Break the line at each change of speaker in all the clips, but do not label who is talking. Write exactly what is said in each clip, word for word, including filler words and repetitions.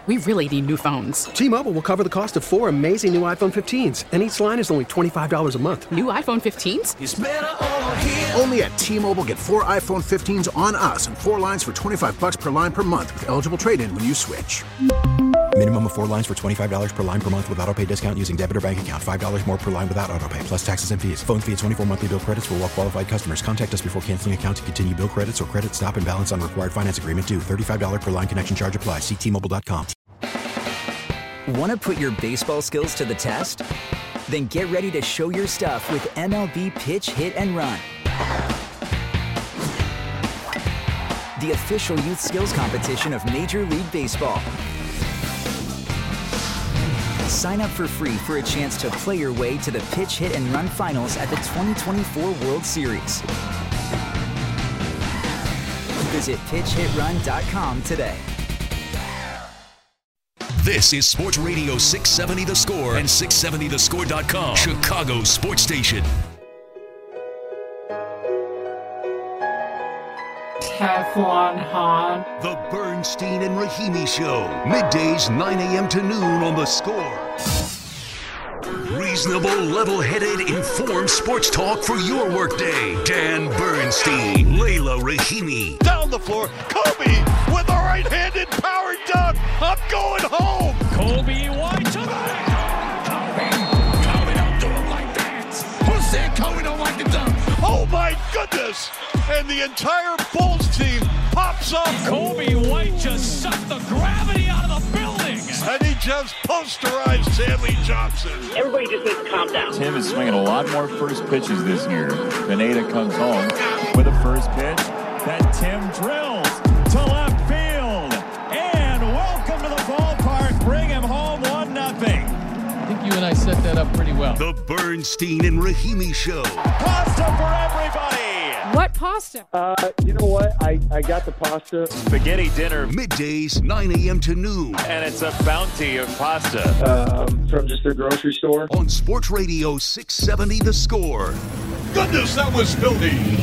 We really need new phones.
T-Mobile will cover the cost of four amazing new iPhone fifteens, and each line is only twenty-five dollars a month.
New iPhone fifteens?
It's better over here.
Only at T-Mobile, get four iPhone fifteens on us and four lines for twenty-five dollars per line per month with eligible trade-in when you switch.
Minimum of four lines for twenty-five dollars per line per month with autopay discount using debit or bank account. five dollars more per line without autopay, plus taxes and fees. Phone fee at twenty-four monthly bill credits for well-qualified customers. Contact us before canceling account to continue bill credits or credit stop and balance on required finance agreement due. thirty-five dollars per line connection charge applies. See T Mobile dot com.
Want to put your baseball skills to the test? Then get ready to show your stuff with M L B Pitch, Hit, and Run. The official youth skills competition of Major League Baseball. Sign up for free for a chance to play your way to the Pitch, Hit, and Run finals at the twenty twenty-four World Series. Visit pitch hit run dot com today.
This is Sports Radio six seventy The Score and six seventy the score dot com, Chicago's sports station.
Teflon Han.
The Bernstein and Rahimi Show. Middays nine a.m. to noon on The Score. Reasonable, level-headed, informed sports talk for your workday. Dan Bernstein, Layla Rahimi.
Down the floor, Kobe with a right-handed power dunk. I'm going home.
Kobe White to the Kobe. Kobe don't do it like that. Who said Kobe don't like the dunk?
Oh my goodness! And the entire Bulls team pops up.
Kobe White just sucked the gravity out of the building.
And he just posterized Stanley Johnson.
Everybody just needs to calm down.
Tim is swinging a lot more first pitches this year. Pineda comes home with a first pitch that Tim drills to left field. And welcome to the ballpark. Bring him home one nothing.
I think you and I set that up pretty well.
The Bernstein and Rahimi Show.
Pasta for everybody.
What pasta?
Uh, you know what? I, I got the pasta.
Spaghetti dinner.
Middays, nine a.m. to noon.
And it's a bounty of pasta.
Um, from just the grocery store.
On Sports Radio six seventy The Score.
Goodness, that was filthy.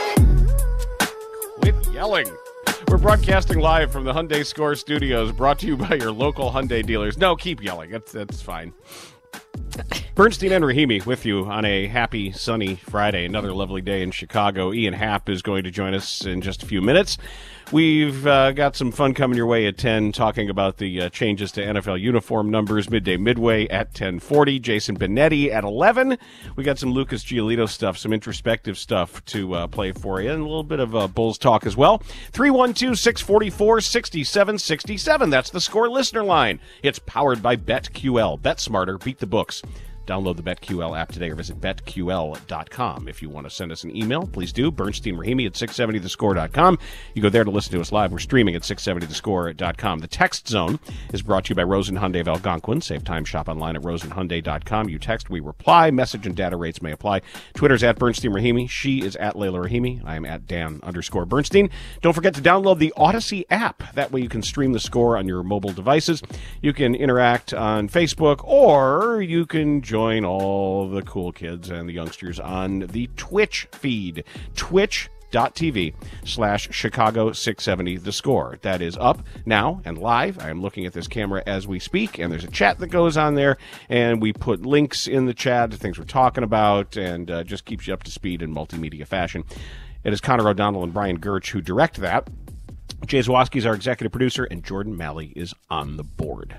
With yelling. We're broadcasting live from the Hyundai Score Studios, brought to you by your local Hyundai dealers. No, keep yelling. That's, that's fine. Bernstein and Rahimi with you on a happy, sunny Friday. Another lovely day in Chicago. Ian Happ is going to join us in just a few minutes. We've uh, got some fun coming your way at ten, talking about the uh, changes to N F L uniform numbers. Midday Midway at ten forty. Jason Benetti at eleven. We got some Lucas Giolito stuff, some introspective stuff to uh, play for you, and a little bit of uh, Bulls talk as well. three one two, six four four, six seven six seven. That's the Score listener line. It's powered by BetQL. Bet smarter, beat the books. Download the BetQL app today or visit bet Q L dot com. If you want to send us an email, please do. Bernstein Rahimi at six seventy the score dot com. You go there to listen to us live. We're streaming at six seventy the score dot com. The Text Zone is brought to you by Rosen Hyundai of Algonquin. Save time, shop online at rosen hyundai dot com. You text, we reply. Message and data rates may apply. Twitter's at Bernstein Rahimi. She is at Layla Rahimi. I am at Dan underscore Bernstein. Don't forget to download the Odyssey app. That way you can stream the Score on your mobile devices. You can interact on Facebook, or you can join Join all the cool kids and the youngsters on the Twitch feed, twitch.tv slash Chicago 670 The Score. That is up now and live. I am looking at this camera as we speak, and there's a chat that goes on there, and we put links in the chat to things we're talking about, and uh, just keeps you up to speed in multimedia fashion. It is Connor O'Donnell and Brian Gertch who direct that. Jay Zawoski is our executive producer, and Jordan Malley is on the board.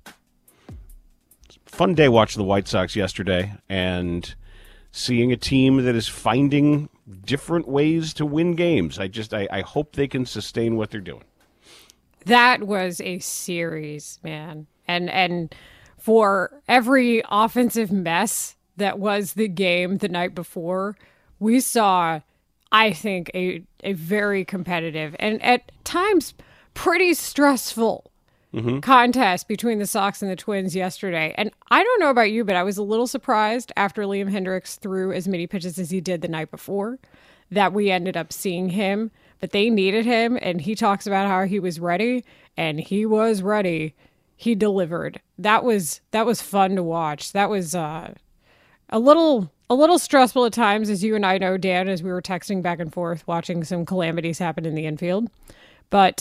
Fun day watching the White Sox yesterday and seeing a team that is finding different ways to win games. I just, I, I hope they can sustain what they're doing.
That was a series, man. And, and for every offensive mess that was the game the night before, we saw, I think, a, a very competitive and at times pretty stressful Mm-hmm. contest between the Sox and the Twins yesterday. And I don't know about you, but I was a little surprised after Liam Hendriks threw as many pitches as he did the night before that we ended up seeing him. But they needed him, and he talks about how he was ready, and he was ready. He delivered. That was that was fun to watch. That was uh, a little a little stressful at times, as you and I know, Dan, as we were texting back and forth, watching some calamities happen in the infield. But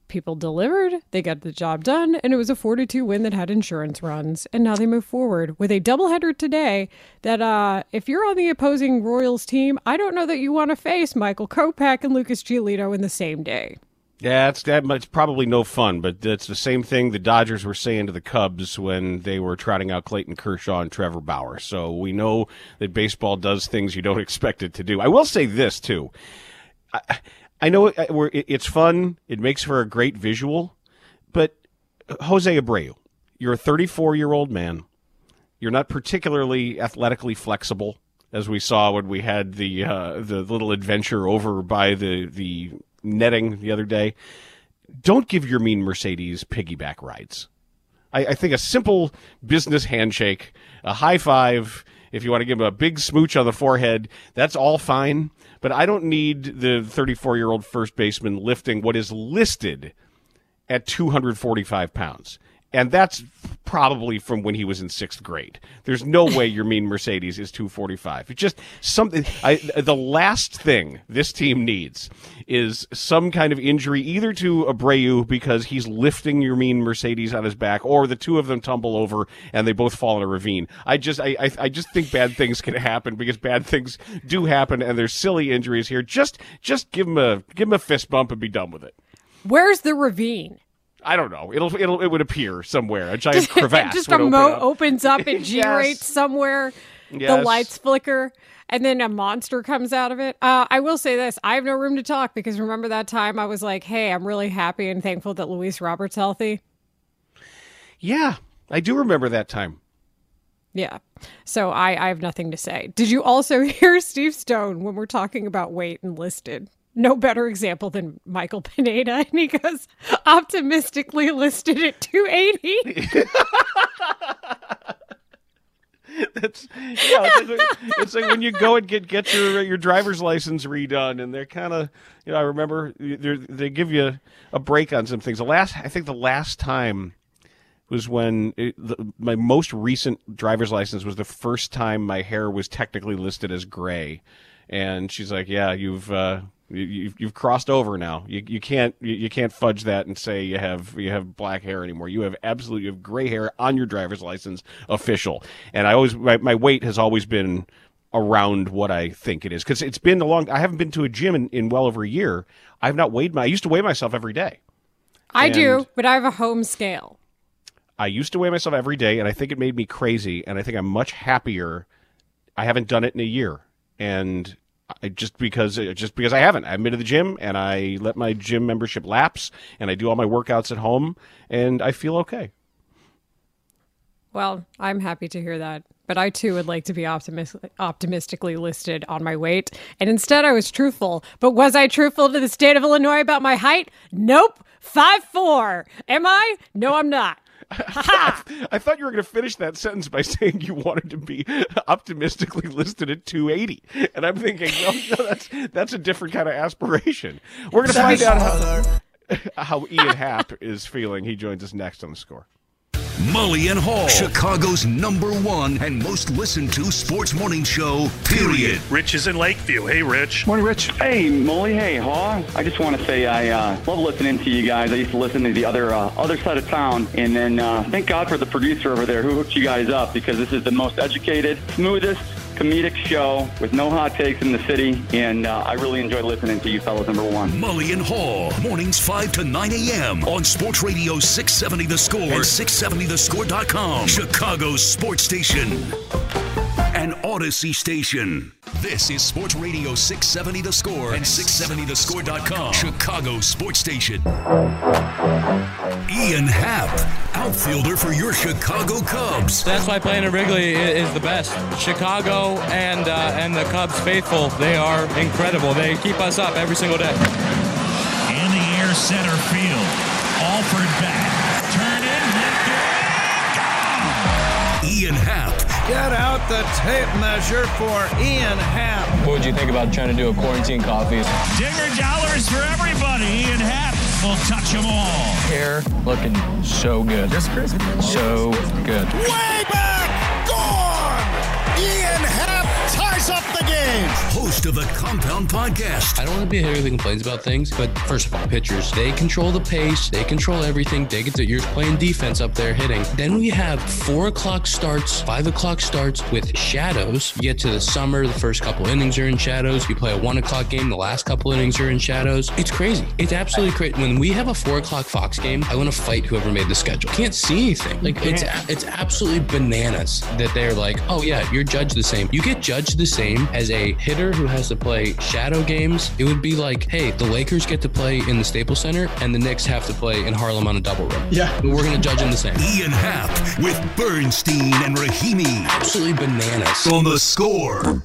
people delivered, they got the job done, and it was a four to two win that had insurance runs, and now they move forward with a doubleheader today that uh, if you're on the opposing Royals team, I don't know that you want to face Michael Kopech and Lucas Giolito in the same day.
Yeah, it's, that, it's probably no fun, but it's the same thing the Dodgers were saying to the Cubs when they were trotting out Clayton Kershaw and Trevor Bauer. So we know that baseball does things you don't expect it to do. I will say this, too. I, I know it's fun. It makes for a great visual. But Jose Abreu, you're a thirty-four-year-old man. You're not particularly athletically flexible, as we saw when we had the uh, the little adventure over by the, the netting the other day. Don't give your mean Mercedes piggyback rides. I, I think a simple business handshake, a high five, if you want to give him a big smooch on the forehead, that's all fine. But I don't need the thirty-four-year-old first baseman lifting what is listed at two hundred forty-five pounds. And that's probably from when he was in sixth grade. There's no way your mean Mercedes is two forty-five. It's just something. I, the last thing this team needs is some kind of injury, either to Abreu because he's lifting your mean Mercedes on his back, or the two of them tumble over and they both fall in a ravine. I just, I, I, I just think bad things can happen because bad things do happen, and there's silly injuries here. Just, just give him a, give him a fist bump and be done with it.
Where's the ravine?
I don't know. It'll it'll it would appear somewhere. A giant crevasse.
Just
would
a
open
moat
up.
opens up and G-rates
Yes.
somewhere.
Yes.
The lights flicker, and then a monster comes out of it. Uh, I will say this: I have no room to talk because remember that time I was like, "Hey, I'm really happy and thankful that Luis Robert's healthy."
Yeah, I do remember that time.
Yeah. So I, I have nothing to say. Did you also hear Steve Stone when we're talking about weight and listed? No better example than Michael Pineda, and he goes optimistically listed at two eighty.
That's yeah. It's like, it's like when you go and get get your your driver's license redone, and they're kind of, you know, I remember they give you a break on some things. The last, I think, the last time was when it, the, my most recent driver's license was the first time my hair was technically listed as gray, and she's like, "Yeah, you've." Uh, You, you've crossed over now. You you can't you, you can't fudge that and say you have you have black hair anymore. You have absolutely you have gray hair on your driver's license, official. And I always my, my weight has always been around what I think it is, because it's been a long. I haven't been to a gym in, in well over a year. I've not weighed my. I used to weigh myself every day.
I
and
do, but I have a home scale.
I used to weigh myself every day, and I think it made me crazy. And I think I'm much happier. I haven't done it in a year, and. I, just because just because I haven't. I've been to the gym, and I let my gym membership lapse, and I do all my workouts at home, and I feel okay.
Well, I'm happy to hear that. But I, too, would like to be optimis- optimistically listed on my weight. And instead, I was truthful. But was I truthful to the state of Illinois about my height? Nope. five foot four. Am I? No, I'm not.
I, I thought you were going to finish that sentence by saying you wanted to be optimistically listed at two eighty, and I'm thinking, no, no, that's that's a different kind of aspiration. We're going to find out how, how Ian Happ is feeling. He joins us next on The Score.
Mully and Hall, Chicago's number one and most listened to sports morning show, period.
Rich is in Lakeview. Hey, Rich.
Morning, Rich. Hey, Mully. Hey, Hall. I just want to say I uh, love listening to you guys. I used to listen to the other uh, other side of town, and then uh, thank God for the producer over there who hooked you guys up, because this is the most educated, smoothest, comedic show with no hot takes in the city, and uh, I really enjoy listening to you fellas, number one.
Mully and Hall, mornings five to nine a.m. on Sports Radio six seventy The Score and six seventy the score dot com, Chicago's sports station. An Odyssey station. This is Sports Radio six seventy The Score and six seventy the score dot com, Chicago's sports station. Ian Happ, outfielder for your Chicago Cubs.
That's why playing at Wrigley is the best. Chicago and uh, and the Cubs faithful, they are incredible. They keep us up every single day.
In the air, center field. Alford back. Turn in, hit,
Ian Happ.
Get out the tape measure for Ian Happ.
What would you think about trying to do a quarantine coffee?
Digger dollars for everybody. Ian Happ will touch them all.
Hair looking so good. Just crazy. So good.
Way back, gone! Ian Happ ties up the game.
Giants.
Host of the Compound Podcast.
I don't want to be a hitter that complains about things, but first of all, pitchers, they control the pace, they control everything. They get to, you're playing defense up there hitting. Then we have four o'clock starts, five o'clock starts with shadows. You get to the summer, the first couple innings are in shadows. You play a one o'clock game, the last couple innings are in shadows. It's crazy. It's absolutely crazy. When we have a four o'clock Fox game, I want to fight whoever made the schedule. Can't see anything. Like it's it's absolutely bananas that they're like, oh yeah, you're judged the same. You get judged the same as a hitter who has to play shadow games. It would be like, hey, the Lakers get to play in the Staples Center and the Knicks have to play in Harlem on a double rim.
Yeah.
But we're going to judge them the same.
Ian Happ with Bernstein and Rahimi.
Absolutely bananas.
On The Score.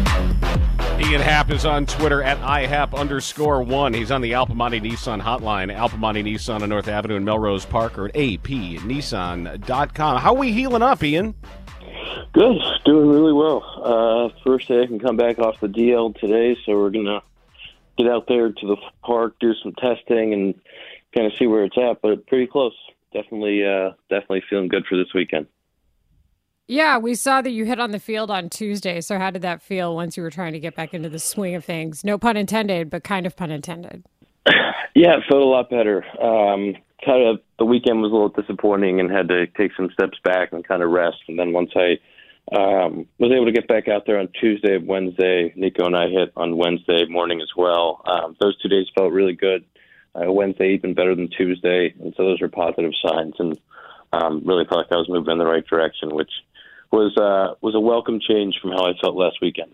Ian Happ is on Twitter at ihap underscore one. He's on the Alpamani Nissan hotline. Alpamani Nissan on North Avenue in Melrose Park, or at a p nissan dot com. How are we healing up, Ian?
Good. Doing really well. Uh, first day I can come back off the D L today, so we're going to get out there to the park, do some testing, and kind of see where it's at, but pretty close. Definitely, uh, definitely feeling good for this weekend.
Yeah, we saw that you hit on the field on Tuesday. So how did that feel once you were trying to get back into the swing of things? No pun intended, but kind of pun intended.
Yeah, it felt a lot better. Um, kind of the weekend was a little disappointing and had to take some steps back and kind of rest. And then once I um, was able to get back out there on Tuesday, Wednesday, Nico and I hit on Wednesday morning as well. Um, those two days felt really good. Uh, Wednesday even better than Tuesday, and so those are positive signs. And um, really felt like I was moving in the right direction, which was uh, was a welcome change from how I felt last weekend.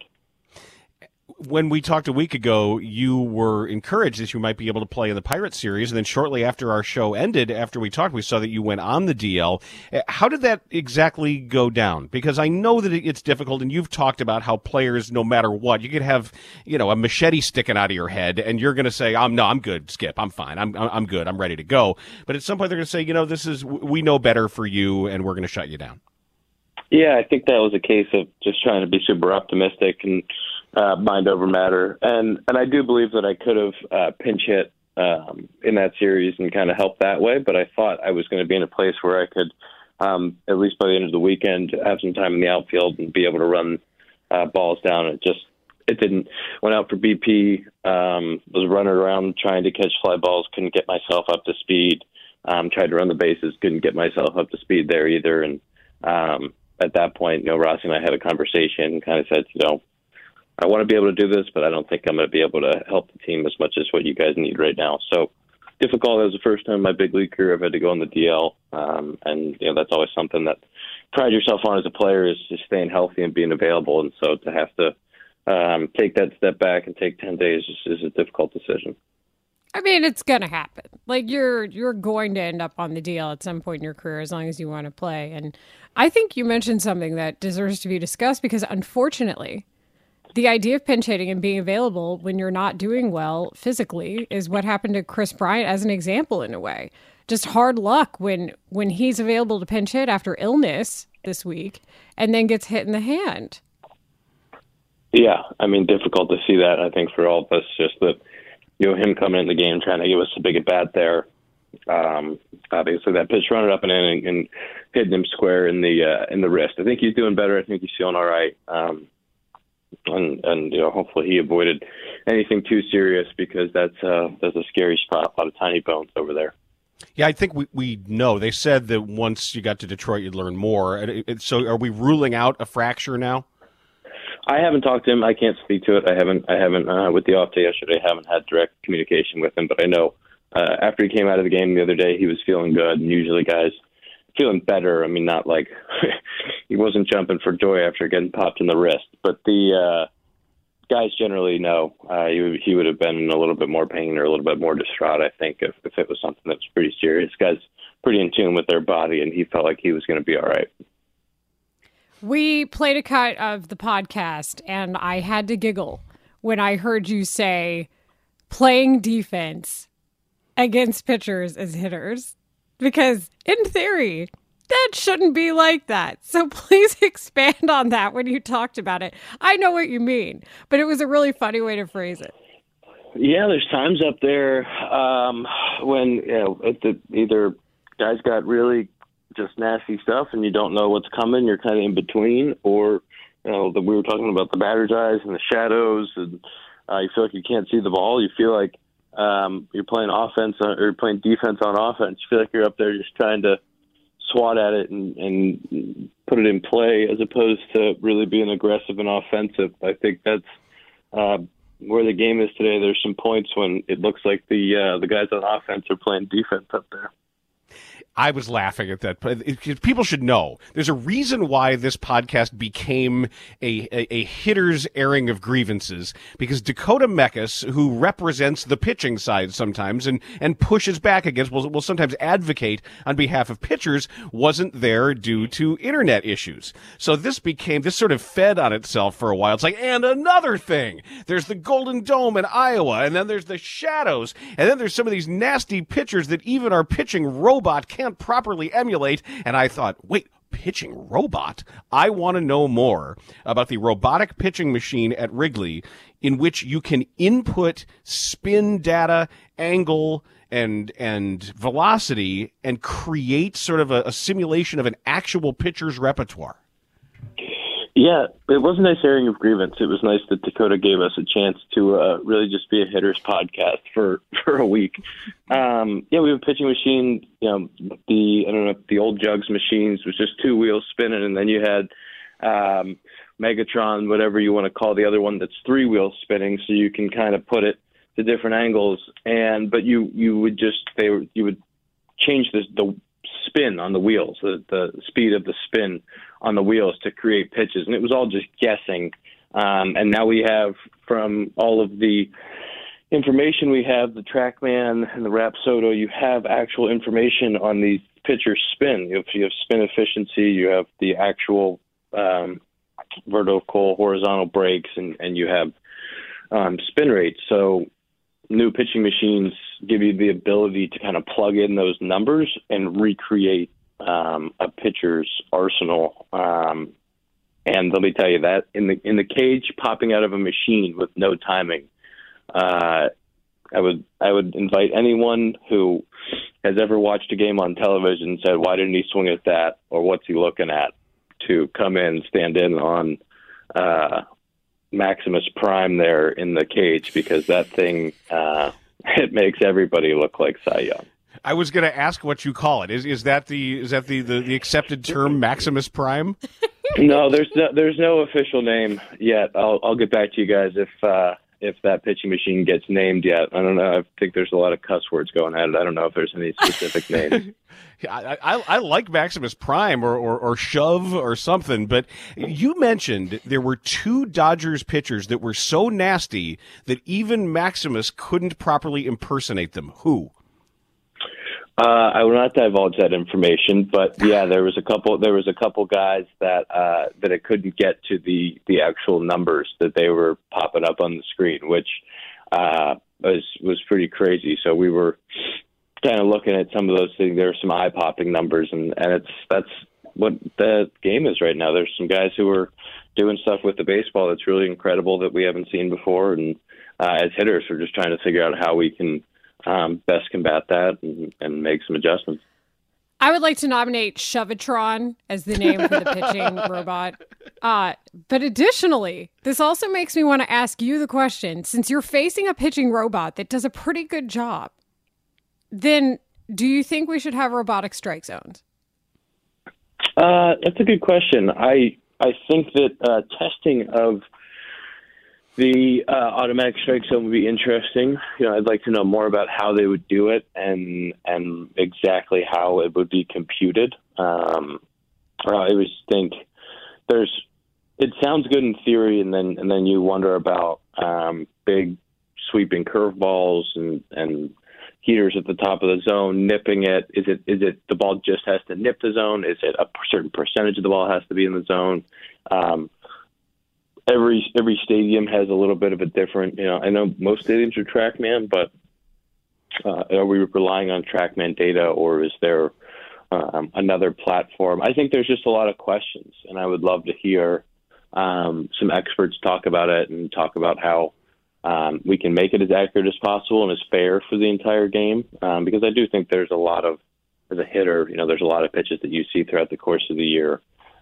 When we talked a week ago, you were encouraged that you might be able to play in the Pirates series, and then shortly after our show ended, after we talked, we saw that you went on the D L. How did that exactly go down? Because I know that it's difficult, and you've talked about how players, no matter what, you could have, you know, a machete sticking out of your head, and you're going to say, "I'm no, I'm good, Skip. I'm fine. I'm I'm good. I'm ready to go." But at some point, they're going to say, "You know, this is we know better for you, and we're going to shut you down."
Yeah, I think that was a case of just trying to be super optimistic and uh, mind over matter. And and I do believe that I could have uh, pinch hit um, in that series and kind of helped that way. But I thought I was going to be in a place where I could, um, at least by the end of the weekend, have some time in the outfield and be able to run uh, balls down. It just it didn't. Went out for B P, um, was running around trying to catch fly balls, couldn't get myself up to speed. Um, tried to run the bases, couldn't get myself up to speed there either. And um, at that point, you know, Rossi and I had a conversation and kind of said, you know, I want to be able to do this, but I don't think I'm going to be able to help the team as much as what you guys need right now. So difficult. It was the first time in my big league career I've had to go on the D L. Um, and, you know, that's always something that pride yourself on as a player is just staying healthy and being available. And so to have to um, take that step back and take ten days is, is a difficult decision.
I mean, it's going to happen. Like, you're you're going to end up on the D L at some point in your career as long as you want to play. And I think you mentioned something that deserves to be discussed because, unfortunately, the idea of pinch hitting and being available when you're not doing well physically is what happened to Chris Bryant as an example in a way. Just hard luck when, when he's available to pinch hit after illness this week and then gets hit in the hand.
Yeah, I mean, difficult to see that, I think, for all of us, just that, you know, him coming in the game, trying to give us a big at bat there. Um, obviously, that pitch running up and in and, and hitting him square in the uh, in the wrist. I think he's doing better. I think he's feeling all right. Um, and and you know, hopefully he avoided anything too serious because that's uh, that's a scary spot. A lot of tiny bones over there.
Yeah, I think we, we know. They said that once you got to Detroit, you'd learn more. And it, it, so, are we ruling out a fracture now?
I haven't talked to him. I can't speak to it. I haven't. I haven't uh, with the off day yesterday. I haven't had direct communication with him. But I know uh, after he came out of the game the other day, he was feeling good. And usually, guys feeling better. I mean, not like he wasn't jumping for joy after getting popped in the wrist. But the uh, guys generally know uh, he, he would have been in a little bit more pain or a little bit more distraught. I think if, if it was something that was pretty serious. Guys pretty in tune with their body, and he felt like he was going to be all right.
We played a cut of the podcast, and I had to giggle when I heard you say playing defense against pitchers as hitters, because in theory, that shouldn't be like that. So please expand on that when you talked about it. I know what you mean, but it was a really funny way to phrase it.
Yeah, there's times up there um, when, you know, at the, either guys got really just nasty stuff and you don't know what's coming, you're kind of in between, or you know, that we were talking about the batter's eyes and the shadows, and uh, you feel like you can't see the ball. You feel like um, you're playing offense on, or playing defense on offense. You feel like you're up there just trying to swat at it and, and put it in play, as opposed to really being aggressive and offensive. I think that's uh, where the game is today. There's some points when it looks like the uh, the guys on offense are playing defense up there.
I was laughing at that. People should know there's a reason why this podcast became a, a, a hitter's airing of grievances, because Dakota Mekas, who represents the pitching side sometimes and, and pushes back against, will, will sometimes advocate on behalf of pitchers, wasn't there due to internet issues. So this became, this sort of fed on itself for a while. It's like, and another thing, there's the Golden Dome in Iowa, and then there's the shadows, and then there's some of these nasty pitchers that even our pitching robot can't properly emulate. And I thought, wait, pitching robot? I want to know more about the robotic pitching machine at Wrigley, in which you can input spin data, angle, and and velocity, and create sort of a, a simulation of an actual pitcher's repertoire.
Yeah, it was a nice airing of grievance. It was nice that Dakota gave us a chance to uh, really just be a hitter's podcast for, for a week. Um, yeah, we have a pitching machine. You know, the I don't know the old Jugs machines was just two wheels spinning, and then you had um, Megatron, whatever you want to call the other one, that's three wheels spinning, so you can kind of put it to different angles. And but you you would just they were, you would change this, the spin on the wheels, the, the speed of the spin on the wheels to create pitches. And it was all just guessing. Um, and now we have, from all of the information we have, the TrackMan and the Rapsodo, you have actual information on the pitcher's spin. You have, you have spin efficiency, you have the actual um, vertical, horizontal breaks, and, and you have um, spin rates. So new pitching machines give you the ability to kind of plug in those numbers and recreate um, a pitcher's arsenal. Um, and let me tell you that in the in the cage, popping out of a machine with no timing, uh, I would I would invite anyone who has ever watched a game on television and said, "Why didn't he swing at that?" or "What's he looking at?" to come in, stand in on uh, Maximus Prime there in the cage, because that thing uh, it makes everybody look like Cy Young.
I was going to ask what you call it. Is is that the is that the, the, the accepted term, Maximus Prime?
No, there's no there's no official name yet. I'll I'll get back to you guys if uh, if that pitching machine gets named yet. I don't know. I think there's a lot of cuss words going at it. I don't know if there's any specific names.
I, I, I like Maximus Prime or, or, or Shove or something, but you mentioned there were two Dodgers pitchers that were so nasty that even Maximus couldn't properly impersonate them. Who?
Uh, I will not divulge that information, but yeah, there was a couple. There was a couple guys that uh, that it couldn't get to the, the actual numbers that they were popping up on the screen, which uh, was was pretty crazy. So we were kind of looking at some of those things. There were some eye popping numbers, and, and it's that's what the game is right now. There's some guys who are doing stuff with the baseball that's really incredible that we haven't seen before, and uh, as hitters, we're just trying to figure out how we can Um, best combat that and, and make some adjustments.
I would like to nominate Shovetron as the name for the pitching robot. Uh, but additionally, this also makes me want to ask you the question, since you're facing a pitching robot that does a pretty good job, then do you think we should have robotic strike zones?
Uh, that's a good question. I I think that uh, testing of The uh, automatic strike zone would be interesting. You know, I'd like to know more about how they would do it and and exactly how it would be computed. Um, I always think there's. It sounds good in theory, and then and then you wonder about um, big sweeping curveballs and and heaters at the top of the zone, nipping it. Is it is it the ball just has to nip the zone? Is it a certain percentage of the ball has to be in the zone? Um, Every every stadium has a little bit of a different, you know, I know most stadiums are TrackMan, but uh, are we relying on TrackMan data, or is there um, another platform? I think there's just a lot of questions, and I would love to hear um, some experts talk about it and talk about how um, we can make it as accurate as possible and as fair for the entire game, um, because I do think there's a lot of, as a hitter, you know, there's a lot of pitches that you see throughout the course of the year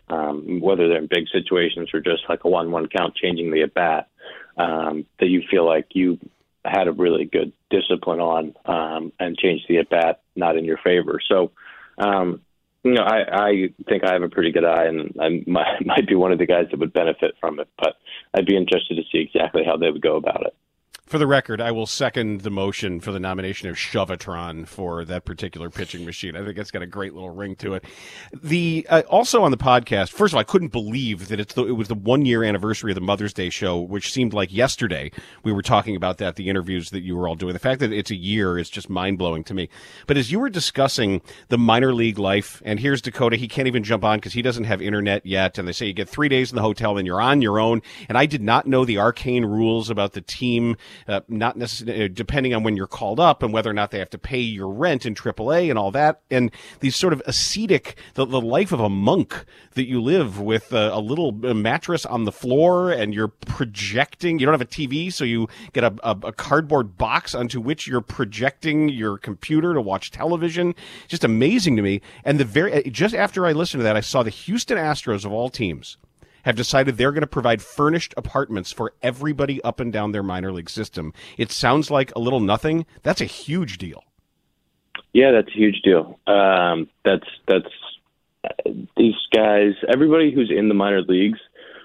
um, whether they're in big situations or just like a one-one count changing the at-bat, um, that you feel like you had a really good discipline on um, and changed the at-bat not in your favor. So, um, you know, I, I think I have a pretty good eye, and I might, might be one of the guys that would benefit from it, but I'd be interested to see exactly how they would go about it.
For the record, I will second the motion for the nomination of Shovatron for that particular pitching machine. I think it's got a great little ring to it. The uh, also on the podcast, first of all, I couldn't believe that it's the, it was the one-year anniversary of the Mother's Day show, which seemed like yesterday. We were talking about that, the interviews that you were all doing. The fact that it's a year is just mind-blowing to me. But as you were discussing the minor league life, and here's Dakota, he can't even jump on because he doesn't have internet yet, and they say you get three days in the hotel and you're on your own. And I did not know the arcane rules about the team Uh, not necessarily depending on when you're called up and whether or not they have to pay your rent in triple A and all that. And these sort of ascetic, the, the life of a monk that you live with a, a little mattress on the floor and you're projecting. You don't have a T V, so you get a, a, a cardboard box onto which you're projecting your computer to watch television. Just amazing to me. And the very just after I listened to that, I saw the Houston Astros of all teams have decided they're going to provide furnished apartments for everybody up and down their minor league system. It sounds like a little nothing. That's a huge deal.
Yeah, that's a huge deal. Um, that's that's uh, these guys, everybody who's in the minor leagues,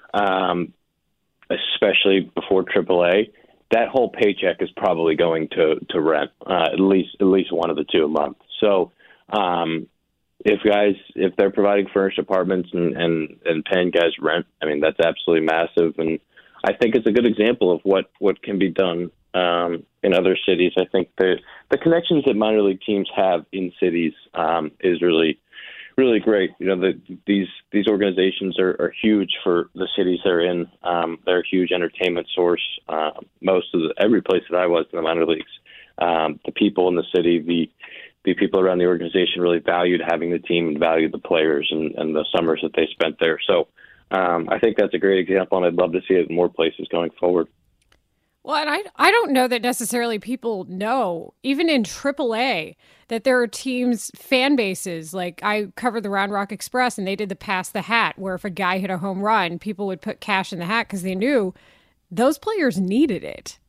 um, especially before triple A, that whole paycheck is probably going to to rent, uh, at least at least one of the two a month. So, um, If guys, if they're providing furnished apartments and, and, and paying guys rent, I mean, that's absolutely massive. And I think it's a good example of what, what can be done um, in other cities. I think the the connections that minor league teams have in cities um, is really, really great. You know, the, these these organizations are, are huge for the cities they're in. Um, they're a huge entertainment source. Uh, most of the, every place that I was in the minor leagues, um, the people in the city, the the people around the organization really valued having the team and valued the players and, and the summers that they spent there. So um, I think that's a great example, and I'd love to see it in more places going forward.
Well, and I, I don't know that necessarily people know, even in triple A, that there are teams, fan bases. Like I covered the Round Rock Express, and they did the Pass the Hat, where if a guy hit a home run, people would put cash in the hat because they knew those players needed it.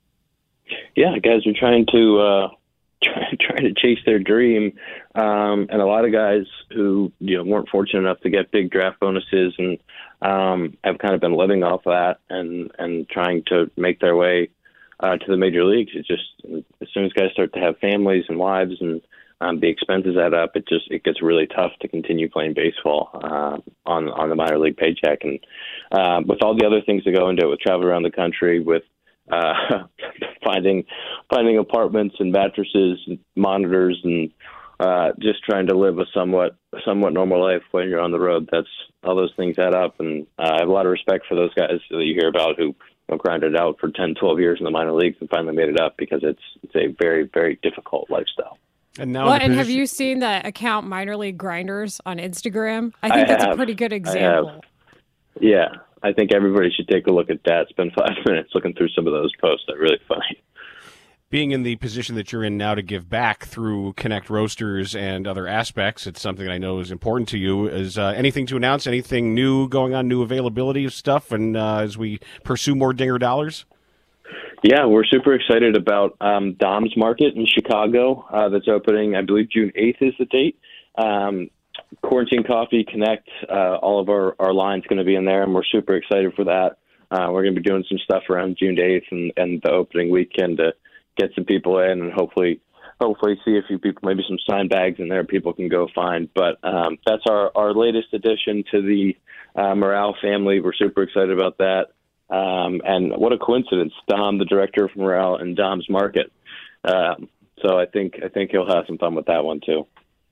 Yeah, guys are trying to uh, try, trying to chase their dream, um, and a lot of guys who you know weren't fortunate enough to get big draft bonuses and um, have kind of been living off that and and trying to make their way uh, to the major leagues. It just as soon as guys start to have families and wives and um, the expenses add up, it just it gets really tough to continue playing baseball uh, on on the minor league paycheck. And uh, with all the other things that go into it, with travel around the country, with Uh, finding finding apartments and mattresses and monitors and uh, just trying to live a somewhat somewhat normal life when you're on the road. That's all those things add up, and uh, I have a lot of respect for those guys that you hear about who you know, grinded out for ten, twelve years in the minor leagues and finally made it up, because it's it's a very, very difficult lifestyle.
And now,
well,
and
position- have you seen the account Minor League Grinders on Instagram? I think
I
that's
have.
a pretty good example.
Yeah. I think everybody should take a look at that. Spend five minutes looking through some of those posts. They're really funny.
Being in the position that you're in now to give back through Connect Roasters and other aspects, it's something that I know is important to you. Is uh, anything to announce? Anything new going on? New availability of stuff? And uh, as we pursue more Dinger dollars?
Yeah, we're super excited about um, Dom's Market in Chicago. Uh, that's opening, I believe, June eighth is the date. Um, Quarantine Coffee, Connect, uh, all of our, our lines going to be in there, and we're super excited for that. Uh, we're going to be doing some stuff around June eighth and, and the opening weekend to get some people in and hopefully hopefully see a few people, maybe some signed bags in there people can go find. But um, that's our, our latest addition to the uh, Morale family. We're super excited about that. Um, and what a coincidence, Dom, the director of Morale, and Dom's Market. Um, so I think I think he'll have some fun with that one too.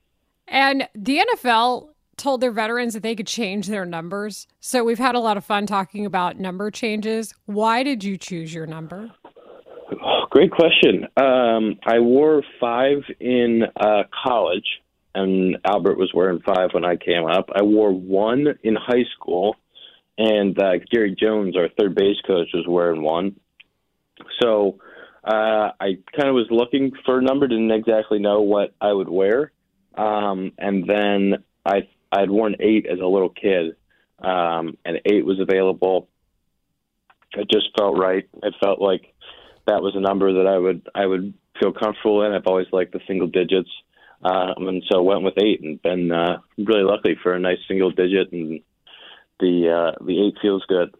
And the N F L told their veterans that they could change their numbers. So we've had a lot of fun talking about number changes. Why did you choose your number?
Oh, great question. Um, I wore five in uh, college, and Albert was wearing five when I came up. I wore one in high school, and uh, Gary Jones, our third base coach, was wearing one. So uh, I kind of was looking for a number, didn't exactly know what I would wear. Um, and then I I had worn eight as a little kid, um, and eight was available. It just felt right. It felt like that was a number that I would I would feel comfortable in. I've always liked the single digits, um, and so went with eight, and been uh, really lucky for a nice single digit, and the uh, the eight feels good.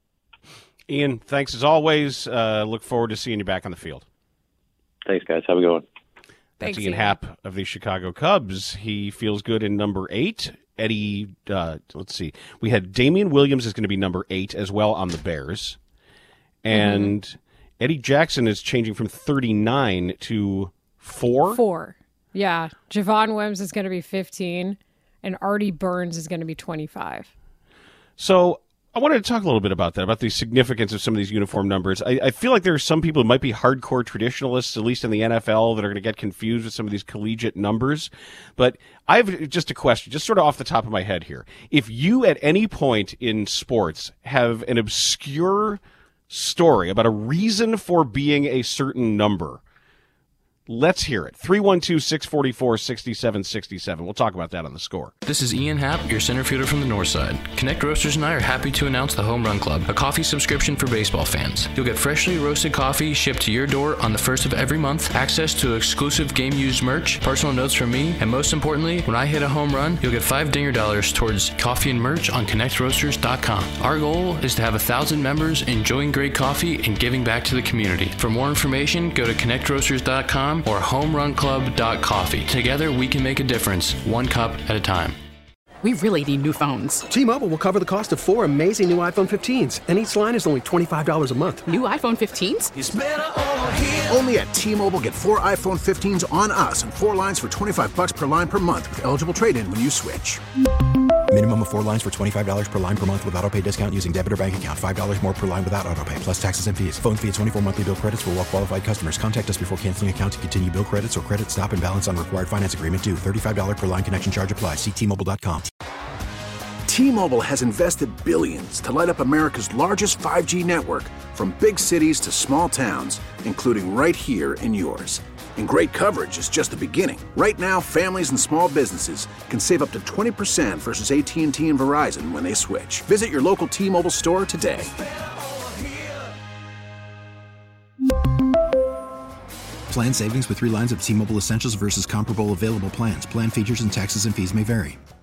Ian, thanks as always. Uh, look forward to seeing you back on the field.
Thanks, guys. Have a good one.
That's
Thanks,
Ian
Ian.
Happ of the Chicago Cubs. He feels good in number eight. Eddie, uh, let's see. We had Damian Williams is going to be number eight as well on the Bears. And mm-hmm. Eddie Jackson is changing from thirty-nine to four.
Four. Yeah. Javon Wims is going to be fifteen, and Artie Burns is going to be twenty-five.
So I wanted to talk a little bit about that, about the significance of some of these uniform numbers. I, I feel like there are some people who might be hardcore traditionalists, at least in the N F L, that are going to get confused with some of these collegiate numbers. But I have just a question, just sort of off the top of my head here. If you at any point in sports have an obscure story about a reason for being a certain number, let's hear it. three one two, six four four, six seven six seven. We'll talk about that on the Score.
This is Ian Happ, your center fielder from the north side. Connect Roasters and I are happy to announce the Home Run Club, a coffee subscription for baseball fans. You'll get freshly roasted coffee shipped to your door on the first of every month, access to exclusive game-used merch, personal notes from me, and most importantly, when I hit a home run, you'll get five dinger dollars towards coffee and merch on connect roasters dot com. Our goal is to have a thousand members enjoying great coffee and giving back to the community. For more information, go to connect roasters dot com or home run club dot coffee. Together, we can make a difference, one cup at a time.
We really need new phones.
T-Mobile will cover the cost of four amazing new iPhone fifteens, and each line is only twenty-five dollars a month.
New iPhone fifteens?
It's better over here. Only at T-Mobile, get four iPhone fifteens on us and four lines for twenty-five bucks per line per month with eligible trade-in when you switch.
Minimum of four lines for twenty-five dollars per line per month with auto pay discount using debit or bank account. five dollars more per line without auto pay, plus taxes and fees. Phone fee at twenty-four monthly bill credits for well-qualified customers. Contact us before canceling account to continue bill credits or credit stop and balance on required finance agreement due. thirty-five dollars per line connection charge applies. See T Mobile dot com.
T-Mobile has invested billions to light up America's largest five G network, from big cities to small towns, including right here in yours. And great coverage is just the beginning. Right now, families and small businesses can save up to twenty percent versus A T and T and Verizon when they switch. Visit your local T-Mobile store today.
Plan savings with three lines of T-Mobile Essentials versus comparable available plans. Plan features and taxes and fees may vary.